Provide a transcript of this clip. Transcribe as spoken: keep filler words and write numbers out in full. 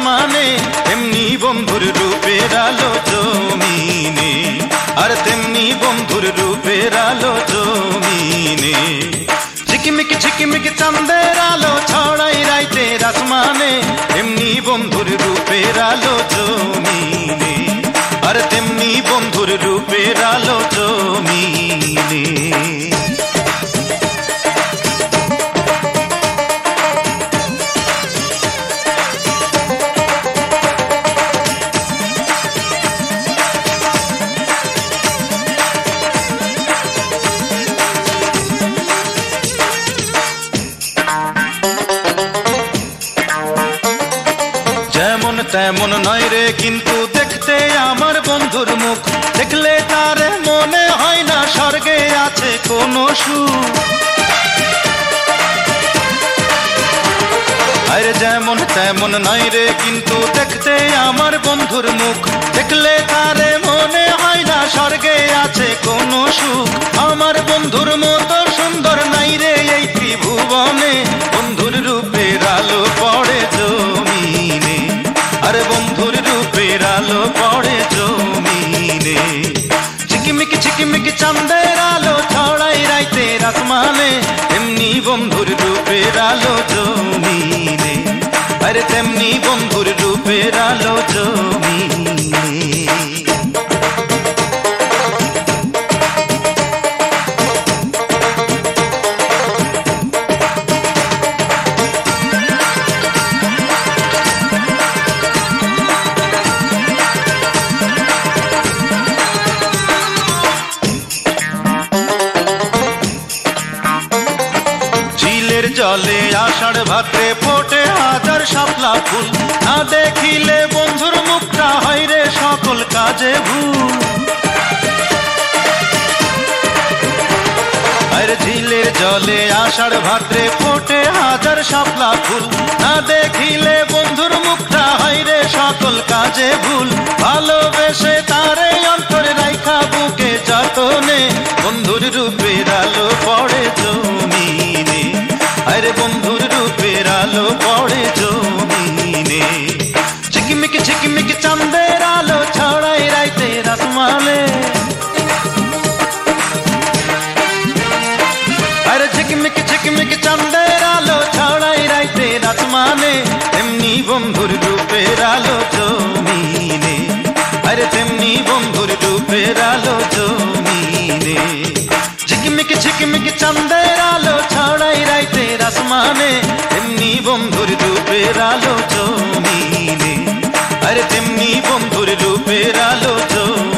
আসমানে, তেমনি বন্ধুর রূপের আলো জমিনে, আর তেমনি বন্ধুর রূপের আলো জমিনে। ঝিকিমিকি ঝিকিমিকি চাঁদের আলো ছড়াই রাইতের আসমানে, তেমনি বন্ধুর রূপের আলো জমিনে, আর তেমনি বন্ধুর রূপের আলো জমিনে। যেমন তেমন নয় রে কিন্তু দেখতে আমার বন্ধুর মুখ, দেখলে তারে মনে হয় না স্বর্গে আছে কোনো সুখ। আরে যেমন তেমন নয় রে কিন্তু দেখতে আমার বন্ধুর মুখ, দেখলে তারে মনে হয় না স্বর্গে আছে কোনো সুখ। আমার বন্ধুর মতো সুন্দর নাই রে এই ত্রিভুবনে, বন্ধুর রূপের আলো পড়ে জমিনে, আরে বন্ধুর রূপের আলো পড়ে জমিনে। ঝিকিমিকি ঝিকিমিকি চাঁদের আলো ছড়াই রাইতের আসমানে, তেমনি বন্ধুর রূপের আলো জমিনে, আরে তেমনি বন্ধুর রূপের আলো জমিনে। জলে আষাঢ় ভাদ্রে ফোটে হাজার শাপলা ফুল, না দেখিলে বন্ধুর মুখটা হয় রে সকল কাজে ভুল। আর ঝিলের জলে আষাঢ় ভাদ্রে ফোটে হাজার শাপলা ফুল, না দেখিলে বন্ধুর মুখটা হয় রে সকল কাজে ভুল। ভালোবেসে তারে অন্তরে রাইখা বুকে যতনে, বন্ধুর রূপের আলো পড়ে জমিনে, আরে বন্ধুর রূপের আলো পড়ে জমিনে। ঝিকিমিকি ঝিকিমিকি চাঁদের আলো ছড়াই রাইতের আসমানে, আরে ঝিকিমিকি ঝিকিমিকি চাঁদের আলো ছড়াই রাইতের আসমানে, তেমনি বন্ধুর রূপের আলো জমিনে, আরে তেমনি বন্ধুর রূপের আলো জমিনে। ঝিকিমিকি ঝিকিমিকি চাঁদের আলো ছড়াই রাইতের আসমানে, তেমনি বন্ধুর রূপের আলো জমিনে, আরে তেমনি বন্ধুর রূপের আলো জমিনে।